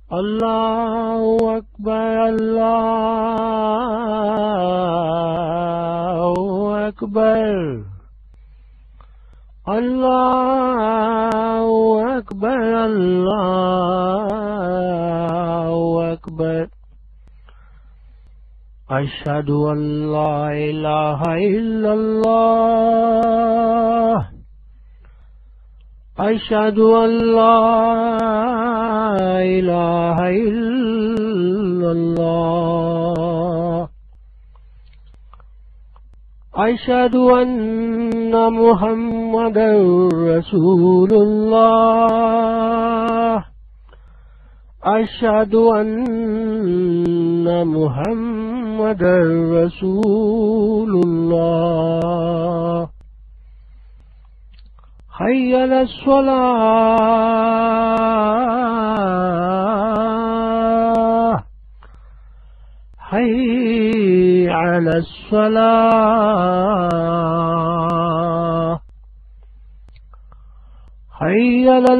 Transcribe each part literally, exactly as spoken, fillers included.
الله أكبر الله أكبر الله أكبر الله أكبر أشهد أن لا إله إلا الله أشهد أن لا إله إلا الله أشهد أن محمدا رسول الله أشهد أن محمدا رسول الله حي على الصلاة حي على الصلاة حي على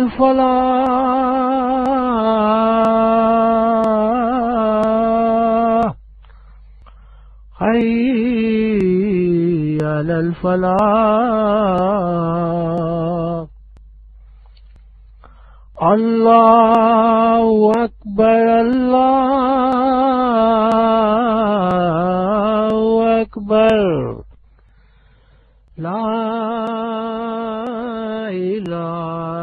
الفلاح حي على الفلاح الله أكبر الله أكبر لا إله